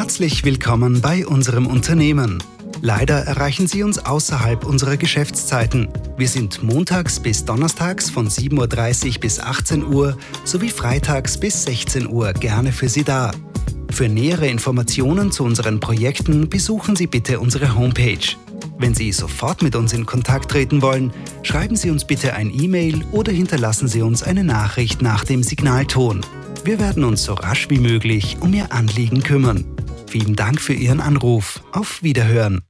Herzlich willkommen bei unserem Unternehmen. Leider erreichen Sie uns außerhalb unserer Geschäftszeiten. Wir sind montags bis donnerstags von 7:30 Uhr bis 18 Uhr sowie freitags bis 16 Uhr gerne für Sie da. Für nähere Informationen zu unseren Projekten besuchen Sie bitte unsere Homepage. Wenn Sie sofort mit uns in Kontakt treten wollen, schreiben Sie uns bitte ein E-Mail oder hinterlassen Sie uns eine Nachricht nach dem Signalton. Wir werden uns so rasch wie möglich um Ihr Anliegen kümmern. Vielen Dank für Ihren Anruf. Auf Wiederhören.